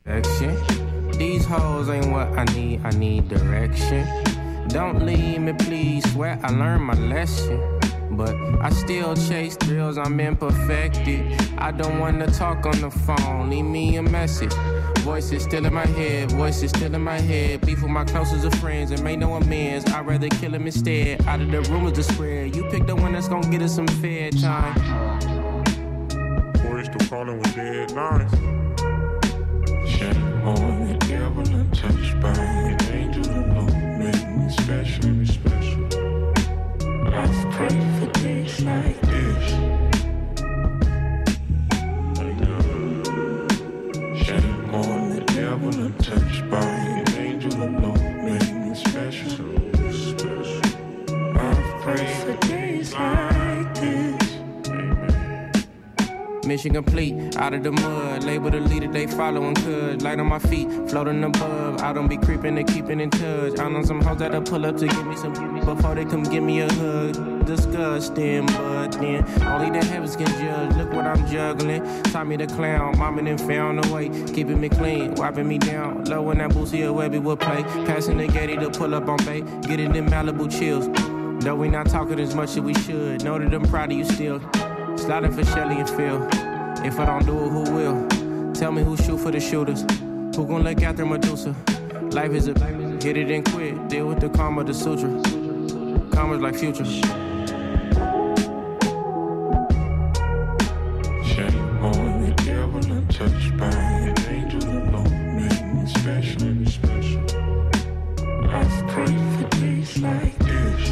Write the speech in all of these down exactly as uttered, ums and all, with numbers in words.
Action. These hoes ain't what I need, I need direction. Don't leave me, please, swear I learned my lesson. But I still chase thrills, I'm imperfected. I don't wanna talk on the phone, leave me a message. Voices still in my head, voices still in my head. Beef with my closest of friends and make no amends. I'd rather kill him instead, out of the rumors to spread. You pick the one that's gonna get us some fair time. Boys still calling with dead nines. Shame on the devil and touched by an angel alone. Make me special, me special. I've prayed for days like this. Shame on the devil and touched by an angel alone. Make me special, special. I've prayed for days like this. Mission complete, out of the mud. Label the leader, they following cuz. Light on my feet, floating above. I don't be creeping, they keeping in touch. I know some hoes that'll pull up to give me some before they come give me a hug. Disgusting, but then only the heavens can judge. Look what I'm juggling. Taught me to clown, mama then found a way. Keeping me clean, wiping me down. Low when that Boosie or Webby would play. Passing the Getty to pull up on bait. Get it in Malibu chills. Though we not talking as much as we should. Know that I'm proud of you still. Sliding for Shelly and Phil. If I don't do it, who will? Tell me who shoot for the shooters. Who gon' look after Medusa? Life is a get it and quit. Deal with the karma, the sutra. Karma's like future. Shame on the devil and touched by an angel alone. Make me special, me special. I've prayed for days like this.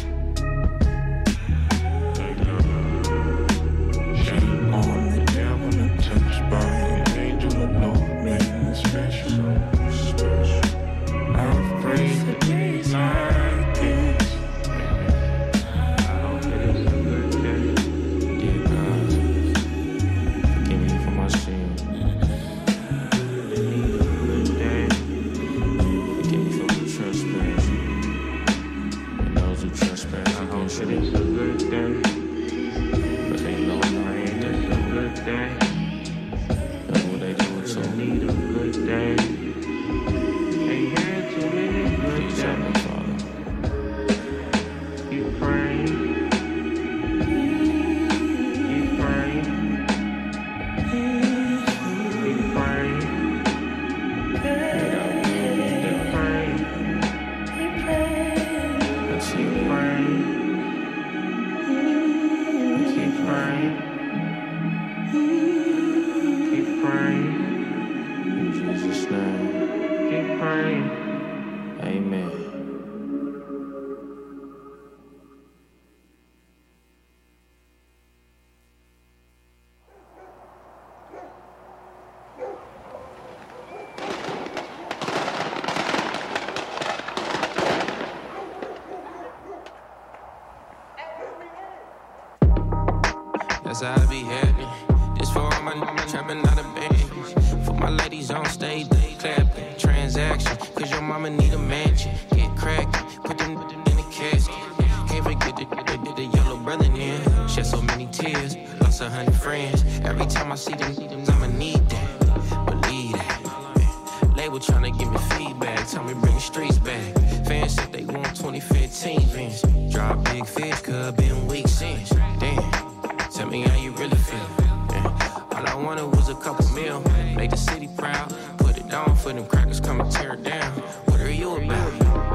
That's how I be having. This for all my niggas trapping out of bands. For my ladies on stage, they clapping. Transaction, cause your mama need a mansion. Get crackin', put them in the casket. Can't forget that they did the yellow brother in. Shed so many tears, lost a hundred friends. Every time I see them, I'ma need that. Believe that. Label tryna give me feedback. Tell me bring the streets back. Fans said they want twenty fifteen Vince. Drop big fish, cuz been weak since. Damn. Tell me how you really feel. Yeah. All I wanted was a couple mil. Make the city proud. Put it down for them crackers come and tear it down. What are you about?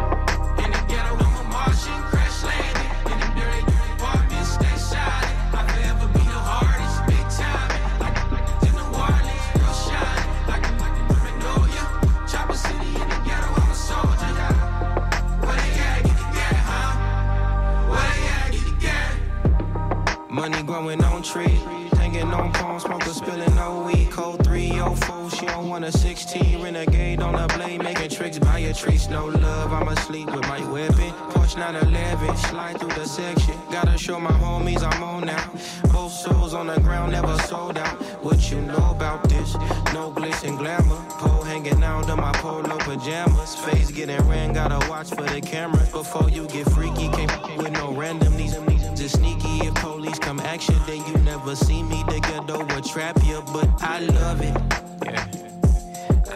In the ghetto, I'm a Martian, crash landing. In the dirty apartments, stay shiny. I forever be the hardest, big time. Like, like in New Orleans, real shiny. Like, like in Magnolia, Chopper City. In the ghetto, I'm a soldier. Where they at? Get the gat, huh? Where they at? Get the gat. Money growing on trees, hanging on palms, smoker spilling no weed. Code three oh four, she don't want a sixteen. Renegade on a blade, making tricks by a trees. No love, I'm asleep with my weapon. Porsche nine eleven, slide through the section. Gotta show my homies I'm on now. Both souls on the ground, never sold out. What you know about this? No glitz and glamour. Pole hanging out in my polo pajamas. Face getting ran, gotta watch for the cameras. Before you get freaky, can't f- with no random. These just sneaky. If police come action, then you never see me. The ghetto will trap you, but I love it. Yeah.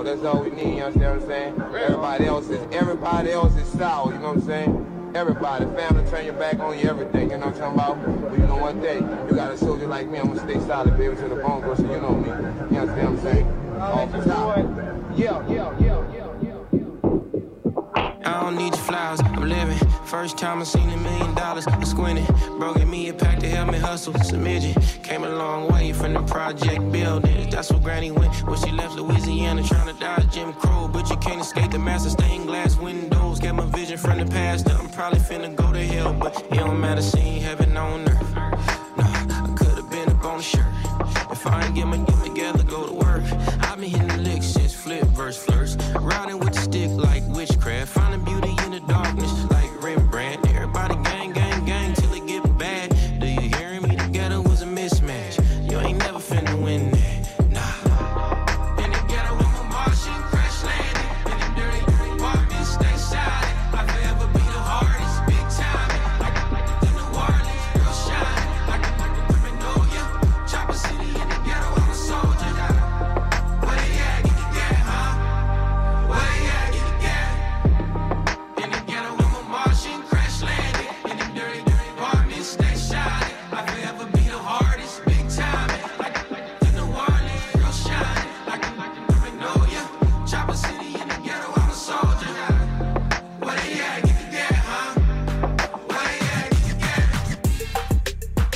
that's all we need, you understand what I'm saying? Everybody else is, everybody else is sour, you know what I'm saying? Everybody, family, turn your back on you, everything, you know what I'm talking about? But you know one day, you got a soldier like me, I'm gonna stay solid, baby, to the bone, so you know me. You understand what I'm saying? Off the top. Yeah, yeah, yeah, yeah, yeah. I don't need your flowers, I'm living. First time I seen a million dollars, I squinted. Bro, give me a pack to help me hustle. It's a midget. Came a long way from the project buildings. That's where Granny went when she left Louisiana, trying to dodge Jim Crow. But you can't escape the master stained glass windows. Get my vision from the past. I'm probably finna go to hell, but it don't matter, seeing heaven on earth. Nah, I could've been up on the shirt. If I ain't get my get together, go to work. I've been hitting the licks since flip verse flirts. Riding with the stick like witchcraft. Finding beauty in the darkness like Rembrandt. Everybody gang, gang, gang till it get bad. Do you hear me? Together was a mismatch. You ain't never finna win that. Nah. In the ghetto with my Martian crash landing. In the dirty, dirty apartments, stay silent. I forever be the hardest, big time. Like the New Orleans, real shine. Like the women know ya. Chopper City in the ghetto, I'm a soldier. Where they at? Get the gat, huh? Where they at? Get the gat. In the ghetto with my Martian crash landing. In the dirty, dirty apartments, stay shining. I forever be the hardest, big time. Like the New Orleans, real shine. Like the women know ya. Chopper City in the ghetto, I'm a soldier. Where they at? Get the gat, huh? Where they at? Get the gat.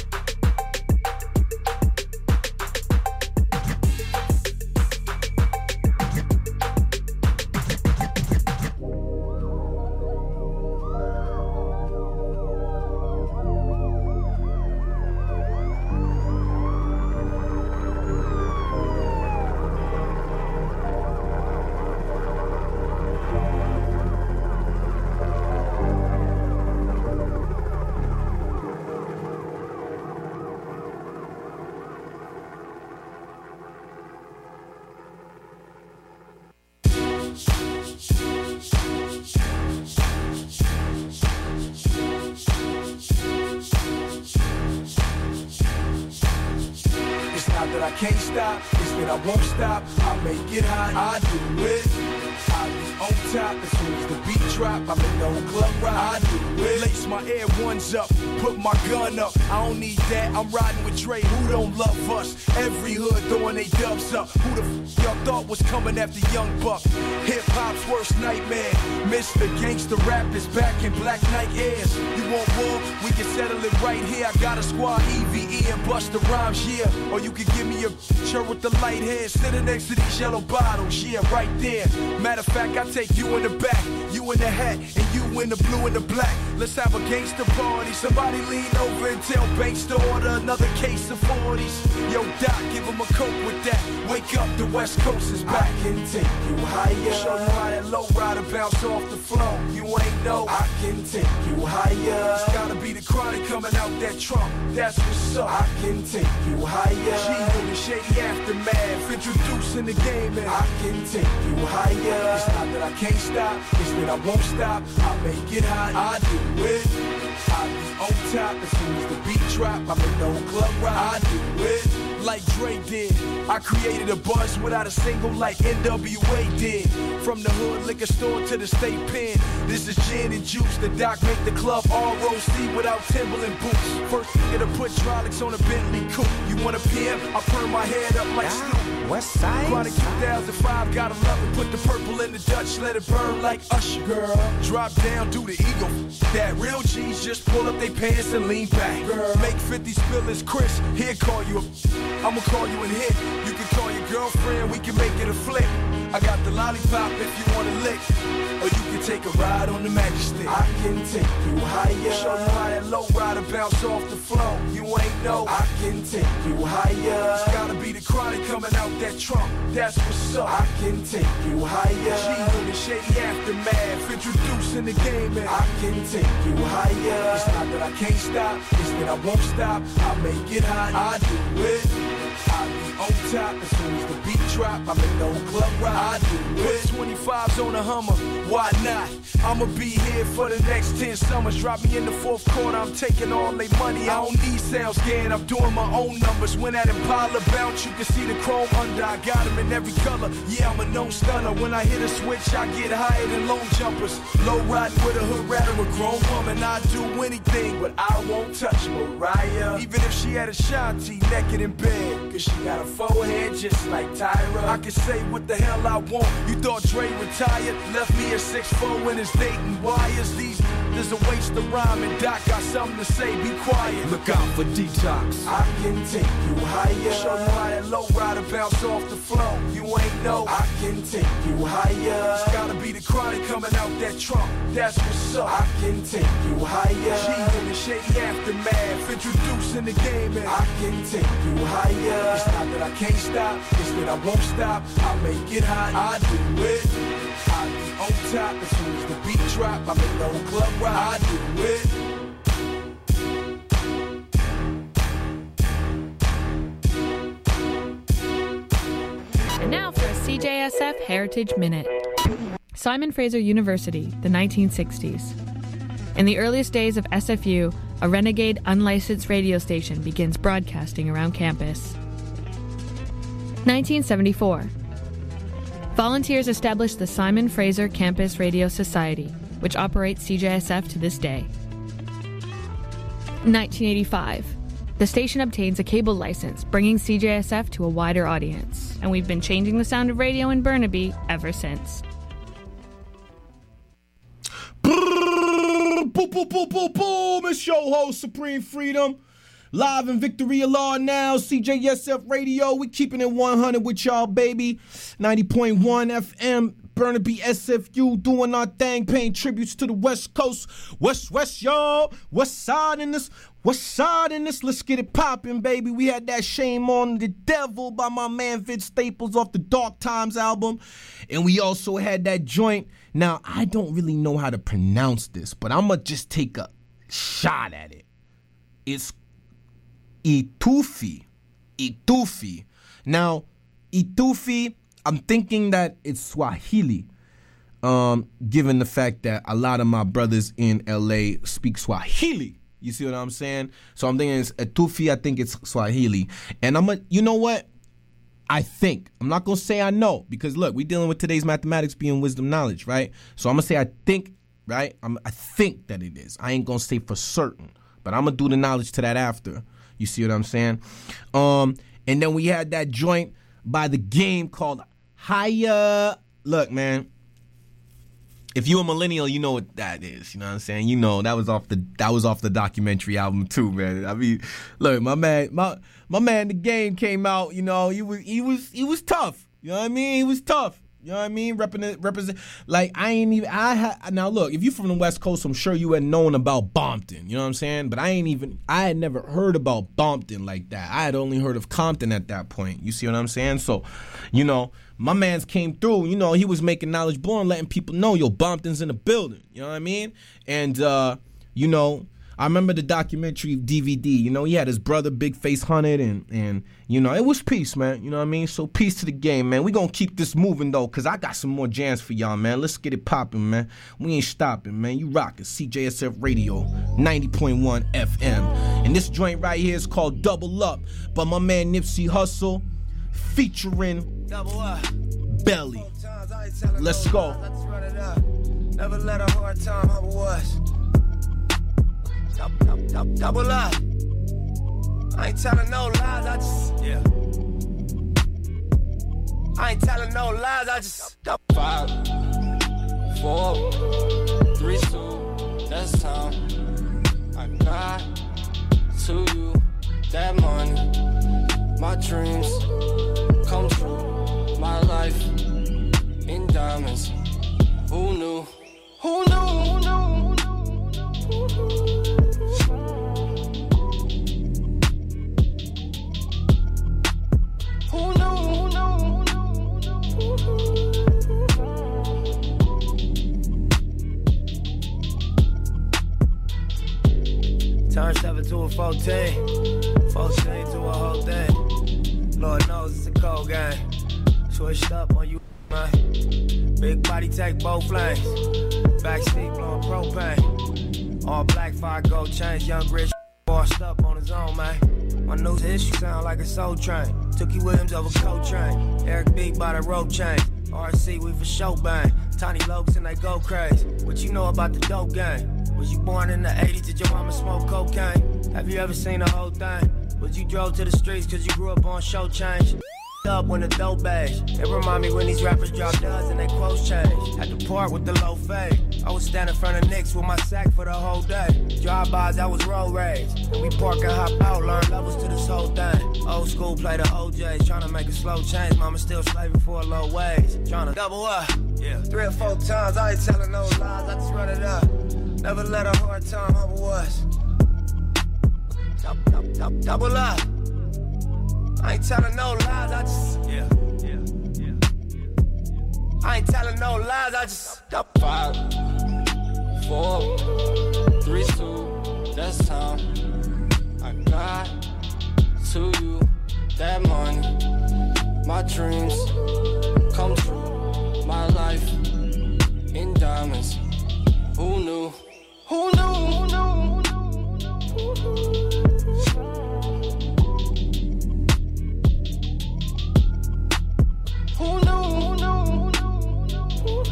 It's not that I can't stop, it's that I won't stop. I make it hot, I do it. I be on top as soon as the beat drop. I'm in no club ride, I do it. Lace my Air Ones up, put my gun up. I don't need that, I'm riding with Dre. Who don't love us? Every hood throwing they dubs up. Who the f y'all thought was coming after Young Buck? Hip hop's worst nightmare. Mister Gangsta Rap is back in Black Knight airs. You want war? We can settle it right here. I got a squad, E V E and Busta Rhymes, yeah. Or you can give me a shirt with the light hair, sitting next to these yellow bottles, yeah, right there. Matter of fact, I take you in the back, you in the hat, and you in the blue and the black. Let's have a gangster party. Somebody lean over and tell Banks to order another case of forties. Yo, Doc, give him a coke with that. Wake up, the West Coast is back. I can take you higher. Show you how that low rider bounce off the floor. You ain't know. I can take you higher. It's gotta be the chronic coming out that trunk. That's what's up. I can take you higher. G with the shady aftermath, introducing the game, and I can take you higher. It's not that I can't stop, it's that I won't stop. I make it hot, I do it. I be on top as soon as the beat drop. I'm in no club ride, I do it. Like Dre did, I created a buzz without a single like N W A did. From the hood liquor store to the state pen, this is gin and juice. The Doc make the club all roll C without Timberland boots. First nigga to put hydraulics on a Bentley coupe. You want a P M? I turn my head up like Snoop. West Side. Chronic two thousand five, gotta love it. Put the purple in the Dutch, let it burn like Usher. Girl, drop down, do the ego. That real G's just pull up they pants and lean back. Girl, make fifty spill his Chris. Here, call you a. I'ma call you and hit. You can call your girlfriend, we can make it a flick. I got the lollipop if you wanna lick. Or you can take a ride on the magic stick. I can take you higher. Show you how that low rider bounce off the floor. You ain't know. I can take you higher. It's gotta be the chronic coming out that trunk. That's what's up. I can take you higher. G with the shady aftermath, introducing the game, and I can take you higher. It's not that I can't stop, it's that I won't stop. I make it hot, I do it. I be on top. As soon as the beat drop, I'm in no club ride. I do it. twenty-fives on a Hummer, why not? I'ma be here for the next ten summers. Drop me in the fourth quarter, I'm taking all they money. I don't need sound scan, I'm doing my own numbers. When that Impala bounce, you can see the chrome under. I got them in every color, yeah, I'm a known stunner. When I hit a switch, I get higher than low jumpers. Low riding with a hood rat or a grown woman. I do anything, but I won't touch Mariah. Even if she had a Shanti naked in bed, cause she got a forehead just like Tyra. I can say what the hell I want. You thought Dre retired, left me at six four in his dating wires. These there's a waste of rhyme, and Doc got something to say, be quiet. Look out for detox. I can take you higher. Show you how that low rider bounce off the floor. You ain't know I can take you higher. It's gotta be the chronic coming out that trunk. That's what's up. I can take you higher. G in the shady aftermath, introducing the game, and I can take you higher. It's not that I can't stop, it's that I won't stop. I make it hot, I do it. I be on top as soon as the beat drop. I'm in no club ride, I do it. And now for a C J S F Heritage Minute. Simon Fraser University, the nineteen sixties. In the earliest days of S F U, a renegade unlicensed radio station begins broadcasting around campus. nineteen seventy-four. Volunteers established the Simon Fraser Campus Radio Society, which operates C J S F to this day. nineteen eighty-five. The station obtains a cable license, bringing C J S F to a wider audience, and we've been changing the sound of radio in Burnaby ever since. Boom, boom, boom, boom, boom. It's your host, Supreme Freedom. Live in Victoria Law now, C J S F Radio. We keeping it one hundred with y'all, baby. ninety point one F M, Burnaby S F U, doing our thing, paying tributes to the West Coast. West, West, y'all. West side in this, West side in this. Let's get it popping, baby. We had that Shame on the Devil by my man Vince Staples off the Dark Times album. And we also had that joint. Now, I don't really know how to pronounce this, but I'm going to just take a shot at it. It's Itufi. Itufi. Now, Itufi, I'm thinking that it's Swahili, um, given the fact that a lot of my brothers in L A speak Swahili. You see what I'm saying? So I'm thinking it's Itufi. I think it's Swahili. And I'm a, you know what? I think. I'm not going to say I know, because look, we're dealing with today's mathematics being wisdom knowledge, right? So I'm going to say I think, right? I'm, I think that it is. I ain't going to say for certain, but I'm going to do the knowledge to that after. You see what I'm saying? Um, and then we had that joint by The Game called Higher. Look, man, if you a millennial, you know what that is. You know what I'm saying? You know that was off the that was off the documentary album too, man. I mean, look, my man, my my man, The Game came out. You know, he was he was he was tough. You know what I mean? He was tough. You know what I mean? Represent, represent. Like I ain't even. I ha, now look. If you from the West Coast, I'm sure you had known about Bompton. You know what I'm saying? But I ain't even. I had never heard about Bompton like that. I had only heard of Compton at that point. You see what I'm saying? So, you know, my man's came through. You know, he was making knowledge born, letting people know, yo, Bompton's in the building. You know what I mean? And uh, you know, I remember the documentary D V D. You know, he had his brother Big Face Hunted, and and you know, it was peace, man. You know what I mean? So peace to The Game, man. We gonna keep this moving though, cause I got some more jams for y'all, man. Let's get it popping, man. We ain't stopping, man. You rockin' C J S F Radio, ninety point one F M, and this joint right here is called Double Up by my man Nipsey Hussle, featuring Belly. Let's go. Never let a hard time humble us. Double up. I ain't telling no lies, I just, yeah. I ain't telling no lies, I just. Five, four, three, two, that's time. I got to you that money. My dreams come true. My life in diamonds. Who knew? Who knew? Who knew? Who knew? Who knew? Who knew? Who knew? Turn seven to a fourteen, fourteen to a whole thing. Lord knows it's a cold game. Switched up on you, man. Big body take both lanes. Backseat blowing propane. All black, fire gold chains. Young rich bossed up on his own, man. My new issue sound like a soul train. Tookie Williams over Coltrane. Eric B by the rope chain. R C, we for show bang. Tiny Lokes and they go crazy. What you know about the dope game? Was you born in the eighties? Did your mama smoke cocaine? Have you ever seen the whole thing? Was you drove to the streets cause you grew up on show change? Up when the dope beige. It remind me when these rappers drop duds and they quotes change. Had to part with the low fade. I was standing in front of Knicks with my sack for the whole day. Drive-bys, I was road rage. And we park and hop out, learn levels to this whole thing. Old school, play the O Js, trying to make a slow change. Mama still slaving for a low wage. Trying to double up, yeah. Three or four times, I ain't telling no lies, I just run it up. Never let a hard time humble us. Double, double, double up. I ain't telling no lies, I just, yeah, yeah, yeah. I ain't telling no lies, I just, five, four, three, two, that's time. I got to you that money, my dreams come true, my life in diamonds. Who knew? Who knew? Who knew? Who knew? Who knew, who knew, who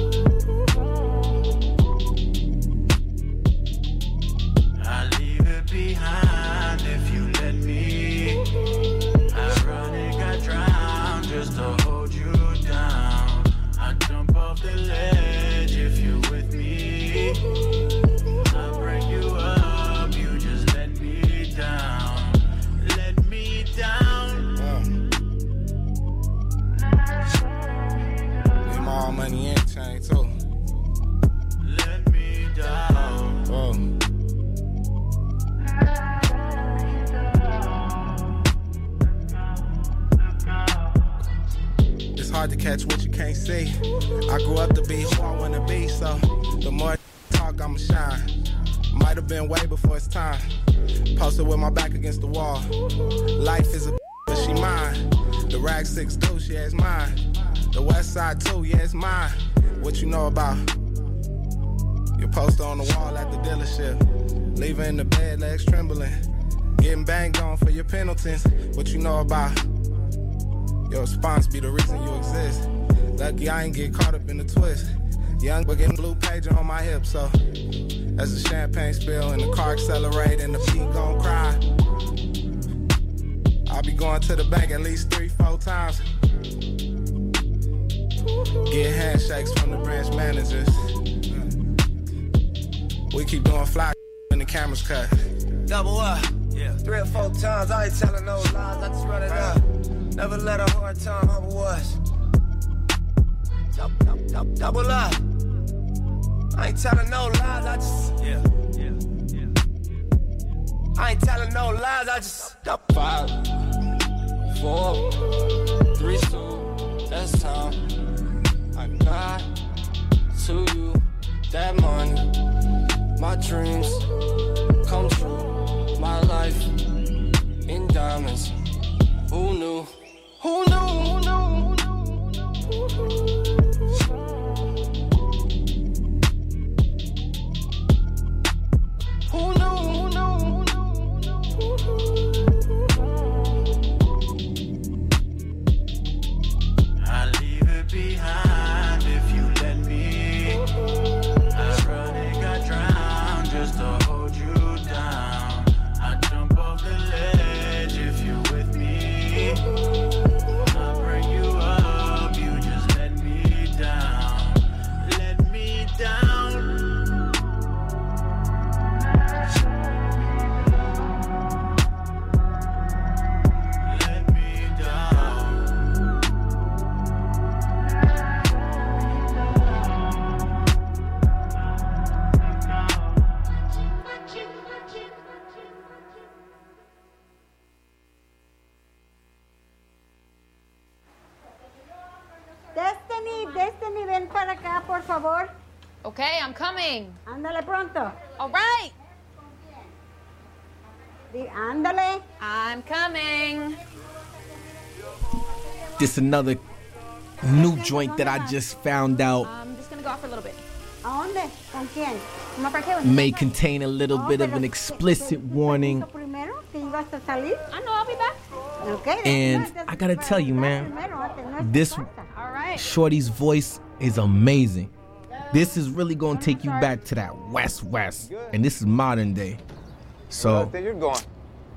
knew? I'll leave it behind if you let me. Ironic, I drown just to hold you down. I jump off the ledge if you're with me. I'll bring you up, you just let me down. Let me down. All money and chain too. Let me down. Whoa. It's hard to catch what you can't see. I grew up to be who I wanna be, so the more I talk, I'ma shine. Might have been way before it's time. Posted with my back against the wall. Life is a but she mine. The rag six douche, yeah, it's mine. The west side too, yeah, it's mine. What you know about? Your poster on the wall at the dealership. Leave her in the bed, legs trembling. Getting banged on for your penalties. What you know about? Your response be the reason you exist. Lucky I ain't get caught up in the twist. Young but getting blue pager on my hip, so as the champagne spill and the car accelerate and the beat gon' cry. I'll be going to the bank at least three, four times. Get handshakes from the branch managers. We keep doing fly when the cameras cut. double up, yeah. Three or four times, I ain't telling no lies, I just run it up. Never let a hard time humble us. Double, double, double, double up. I ain't telling no lies, I just, yeah, yeah, yeah. I ain't telling no lies, I just, double. Five, four, three, two, that's time. I got to you that money, my dreams come true, my life in diamonds. Who knew? Who knew? Who knew? Who knew? Who knew? Who knew? Who knew? I'll leave it behind if you let me. Ironic, I drown just to hold you down. I jump off the ledge if you're with me. I'll bring you up, you just let me down. Let me down. Let me down. Destiny, Destiny, ven para acá, por favor. Okay, I'm coming. Ándale pronto. All right. Di, ándale. I'm coming. This another new joint that I just found out I'm just gonna go out for a little bit. ¿A dónde? ¿Con quién? ¿Cómo para qué? may contain a little bit of an explicit warning. Primero, que ibas a salir. I know, I'll be back. Okay. And I gotta tell you, man, this All right. Shorty's voice is amazing. This is really gonna take you back to that West West, and this is modern day. So, Where you're going?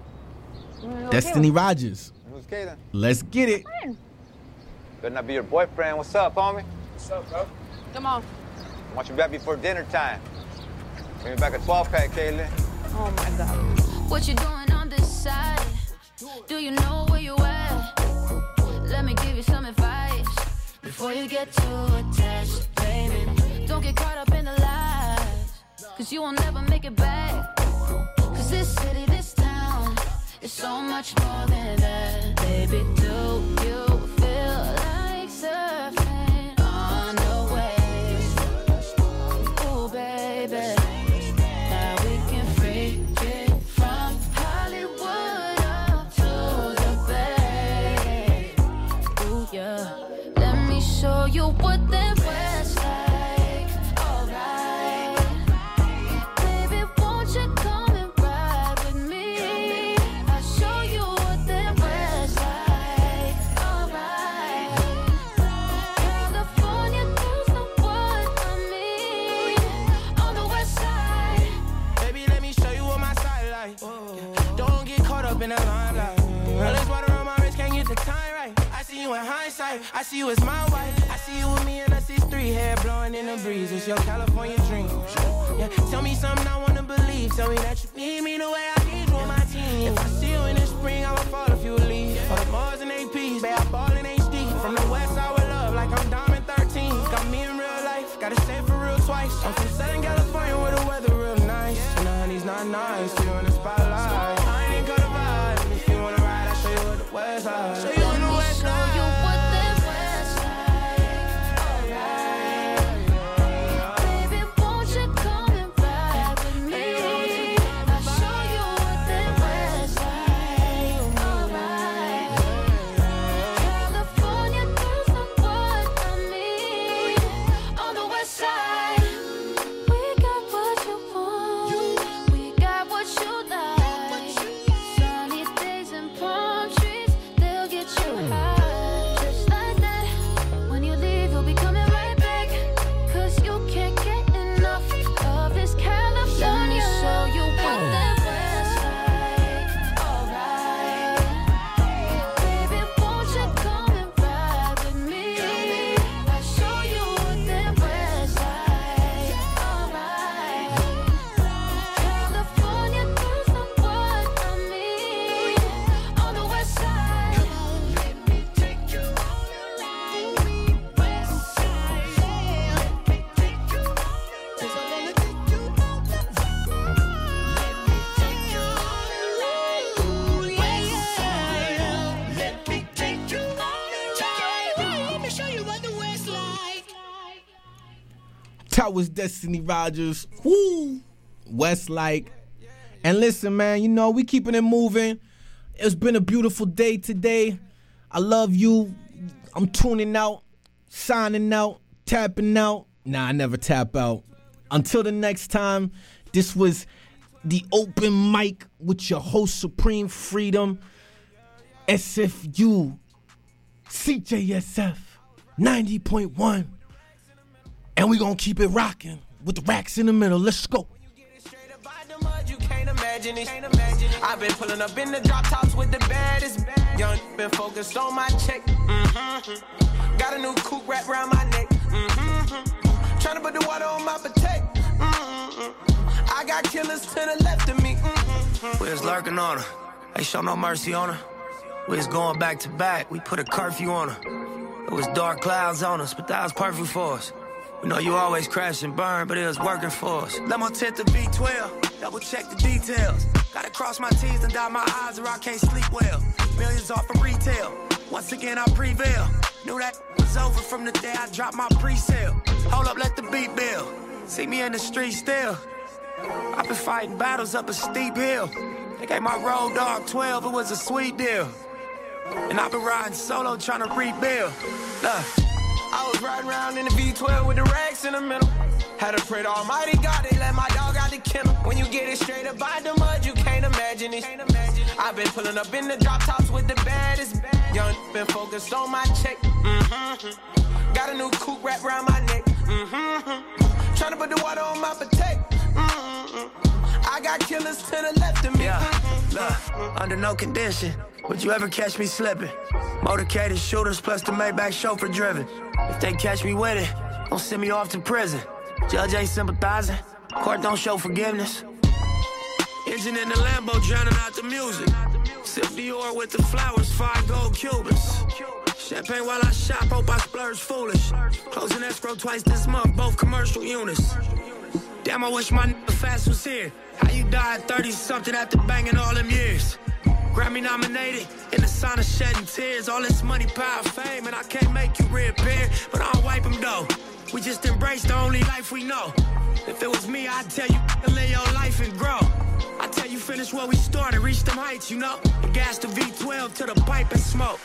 Destiny Rogers, Who's Kaden? let's get it. Better not be your boyfriend. What's up, homie? What's up, bro? Come on. I want you back before dinner time. Bring me back a twelve pack, Kaden. Oh my God. What you doing on this side? Do you know where you at? Let me give you some advice before you get too attached, baby. Don't get caught up in the lies, cause you will never make it back. Cause this city, this town, is so much more than that. Baby, do you feel like surfing on the waves? Ooh, baby. Now we can freak it from Hollywood up to the Bay. Ooh, yeah. Let me show you what that West like. Alright. Baby, won't you come and ride with me? I'll show you what that West like. Alright. California girls know what I mean. On the West side. Baby, let me show you what my side like. Don't get caught up in that limelight. All this water on my wrist, can't get the time right. I see you in hindsight, I see you as my wife. I see you with me and us is three, hair blowing in the breeze. It's your California dream. Yeah, tell me something I wanna believe. Tell me that you need me the way I need you on my team. If I see you in the spring, I will fall if you would leave. For the Mars and A Ps, babe, I ball in H D. From the west side with love, like I'm Diamond thirteen. Got me in real life, gotta say it for real twice. I'm from Southern California where the weather real nice. And the honey's not nice, you in the spotlight. I ain't got a vibe, and if you wanna ride, I'll show you what the west side. Show you on the west side. Show you what that West like. Alright. Baby, won't you come and ride with me? I'll show you what that West like. Alright. California girls know what I mean. On the West side. We got what you want. We got what you like. Sunny days and palm trees, they'll get you high. Just like that. When you leave, you'll be coming right back. Cause you can't get enough of this California. Let me show you what that West like. Alright. Baby, won't you come and ride with me? I'll show you what that West like. Alright. California girls know what I mean. On the West side. Let me take you all around the West side. Let me take you all around. Cause I wanna take you all around. Let me take you all around. Ooh, West side. Let me take you all around. Let me show you what the West like. That was Destiny Rogers. Woo! Westlake. And listen, man, you know, we keeping it moving. It's been a beautiful day today. I love you. I'm tuning out, signing out, tapping out. Nah, I never tap out. Until the next time, this was the open mic with your host, Supreme Freedom, S F U, C J S F, ninety point one. And we gonna keep it rocking with the racks in the middle. Let's go. You can't imagine it. I've been pulling up in the drop tops with the baddest. Young been focused on my check. Mm-hmm. Got a new coupe wrapped around my neck. Mm-hmm. Trying to put the water on my potato. Mm-hmm. I got killers to the left of me. Mm-hmm. We was lurking on her. Ain't show no mercy on her. We was going back to back. We put a curfew on her. It was dark clouds on us, but that was perfect for us. We know you always crash and burn, but it was working for us. Let my tent to V twelve, double check the details. Gotta cross my T's and dot my I's or I can't sleep well. Millions off of retail, once again I prevail. Knew that was over from the day I dropped my pre-sale. Hold up, let the beat build. See me in the street still. I've been fighting battles up a steep hill. They gave my road dog twelve, it was a sweet deal. And I've been riding solo trying to rebuild. Look, I was riding around in the V twelve with the racks in the middle. Had to pray to Almighty God, they let my dog out the kennel. When you get it straight up by the mud, you can't imagine it. I've been pulling up in the drop tops with the baddest. Young been focused on my check. Mm-hmm. Got a new coupe wrapped around my neck. Mm-hmm. Trying to put the water on my potato. Mm-hmm. I got killers to the left of me. Yeah, look, under no condition would you ever catch me slipping. Motorcaded shooters plus the Maybach chauffeur driven. If they catch me with it, don't send me off to prison. Judge ain't sympathizing, court don't show forgiveness. Engine in the Lambo drowning out the music. Sip Dior with the flowers, five gold Cubans. Champagne while I shop, hope I splurge foolish. Closing escrow twice this month, both commercial units. Damn, I wish my nigga Fast was here. How you died thirty-something after banging all them years? Grammy nominated, in the sign of shedding tears. All this money, power, fame, and I can't make you reappear. But I'll wipe them though. We just embrace the only life we know. If it was me, I'd tell you to live your life and grow. I tell you finish where we started, reach them heights, you know. And gas the V twelve to the pipe and smoke.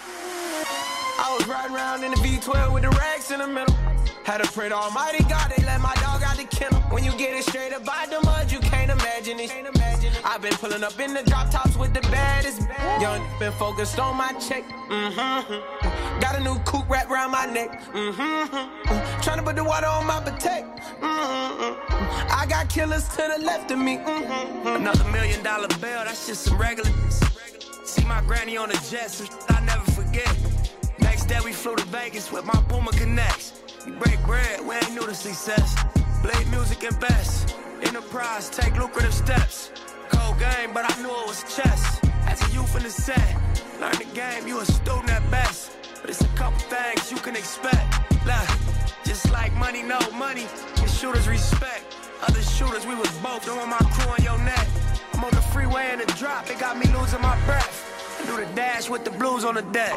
I was riding around in the V twelve with the racks in the middle. Had to pray to Almighty God, they let my dog out the kennel. When you get it straight up by the mud, you can't imagine it. I've been pulling up in the drop tops with the baddest. Young been focused on my check. Mm-hmm. Got a new coupe wrapped around my neck. Mm-hmm. Trying to put the water on my potato. Mm-hmm. I got killers to the left of me. Mm-hmm. Another million dollar bill, that's just some regular. See my granny on the jet, some shit I never forget. Next day we flew to Vegas with my Puma Connects. We break bread, we ain't new to success. Blade music and best. Enterprise, take lucrative steps. Cold game, but I knew it was chess. As a youth in the set, learn the game, you a student at best. But it's a couple things you can expect. Look, just like money, no money, and shooters respect. Other shooters, we was both doing my crew on your neck. I'm on the freeway in the drop, it got me losing my breath. I do the dash with the blues on the deck.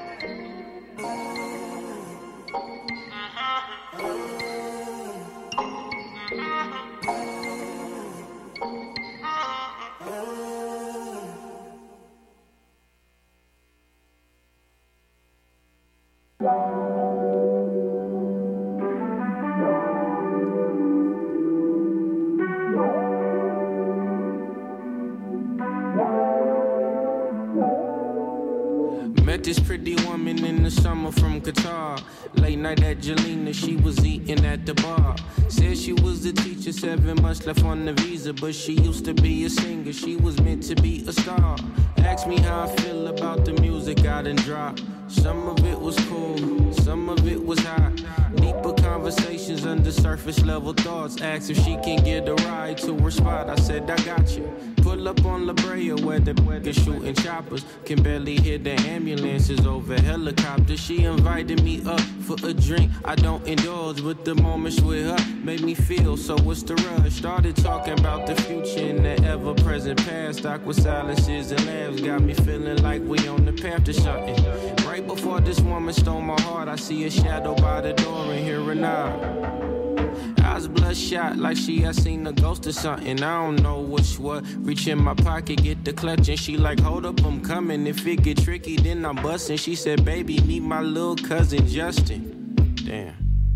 Met this pretty woman in the summer from Qatar. Late night at Jelena, she was eating at the bar. Said she was the teacher, seven months left on the visa. But she used to be a singer, she was meant to be a star. Asked me how I feel about the music I done dropped. Some of it was cool, some of it was hot. Deeper conversations under surface level thoughts. Asked if she can get a ride to her spot. I said I got you. Pull up on La Brea where the is shooting choppers. Can barely hear the ambulances over helicopters. She invited me up for a drink. I don't indulge, but the moments with her made me feel. So what's the rush? Started talking about the future and the ever-present past. Awkward silences and laughs got me feeling like we on the path to something. Right before this woman stole my heart, I see a shadow by the door and hear her nod. Eyes bloodshot like she had seen a ghost or something. I don't know what's what. Reach in my pocket, get the clutch, and she like, hold up, I'm coming. If it get tricky, then I'm busting. She said, baby, meet my little cousin Justin. Damn.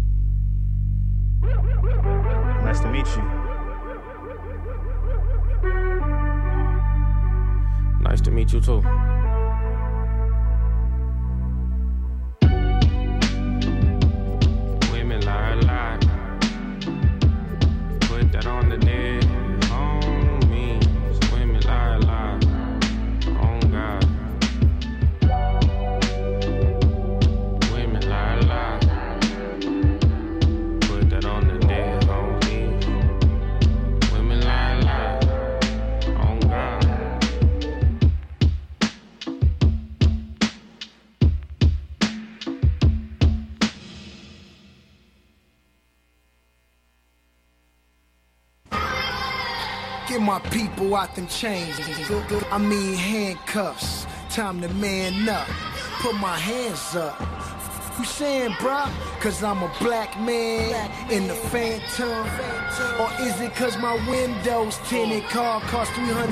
Nice to meet you. Nice to meet you too. Women lie, lie. Put that on the dead homies. Women lie, lie. Oh God. Women lie, lie. Put that on the dead homies. Women lie, lie. Oh God. Get my people out them chains. I mean handcuffs. Time to man up. Put my hands up. You saying, bruh? Cause I'm a black man in the Phantom? Or is it cause my windows tinted? Car cost three hundred